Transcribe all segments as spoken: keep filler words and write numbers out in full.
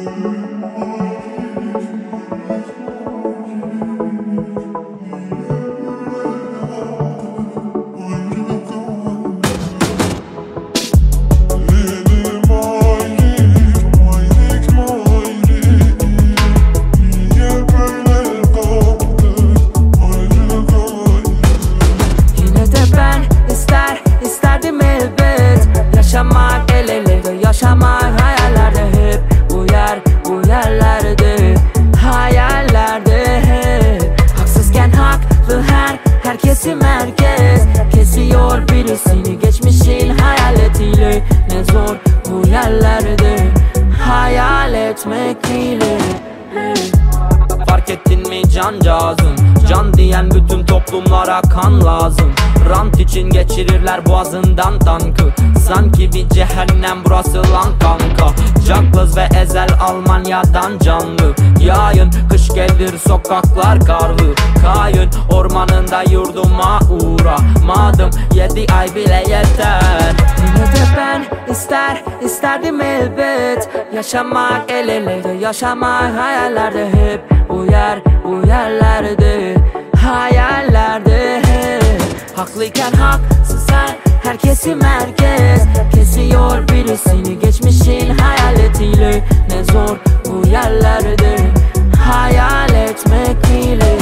Yaşamak el ele, yaşamak hayallerde hep. Bu yer, bu yerlerde, hayallerde hep. Haksızken haklı her, herkesi merkez. Kesiyor birisini geçmişin hayaletiyle. Ne zor bu yerlerde hayal etmek bile. Fark ettin mi cancağızım? Can diyen bütün toplumlara kan lazım. Rant için geçirirler boğazından tankı. Sanki bir cehennem burası lan kanka. Caklıs ve Ezel Almanya'dan canlı. Yayın kış gelir sokaklar karlı. Kayın ormanında yurduma uğramadım. Yedi ay bile yeter. Yine de ben ister isterdim elbet. Yaşamak el ele, yaşamak hayallerde hep. Bu yer, bu yerlerde, hayallerde hep. Haklıyken haksız her, herkesi merkez. Kesiyor birisini geçmişin hayaletiyle. Ne zor bu yerlerde hayal etmek bile.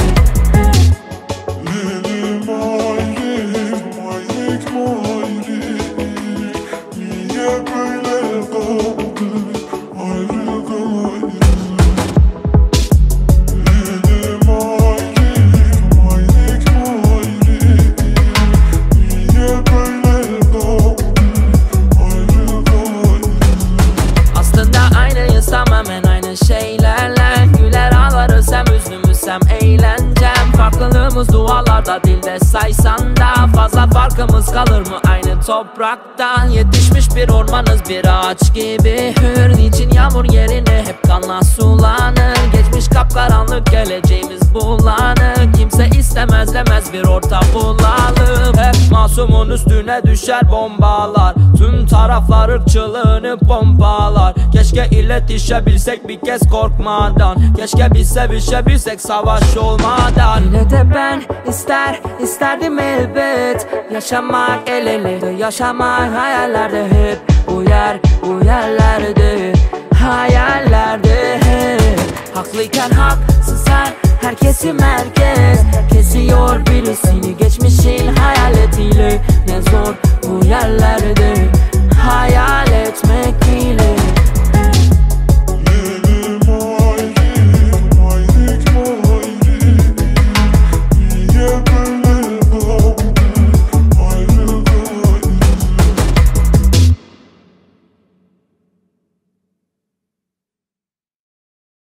Tamamen aynı şeylerle güler ağlarız, hem üzgünüz hem eğlencem. Farklılığımız dualarda, dilde saysan da fazla farkımız kalır mı aynı topraktan? Yetişmiş bir ormanız, bir ağaç gibi hür. Niçin yağmur yerine hep kanla sulanır? Geçmiş kapkaranlık, geleceğimiz bulanık. Kimse istemez demez bir orta bulalım. Hep masumun üstüne düşer bombalar. Tüm taraflar ırkçılığını pompalar. Keşke iletişebilsek bir kez korkmadan. Keşke biz sevişebilsek savaş olmadan. Yine de ben ister isterdim elbet. Yaşamak el ele, yaşamak hayallerde hep. Bu yer, bu yerlerde, hayallerde hep. Haklıyken haksız her, herkesi merkez. Kesiyor birisini geçmişin hayaletiyle. Ne zor bu yerlerde hayal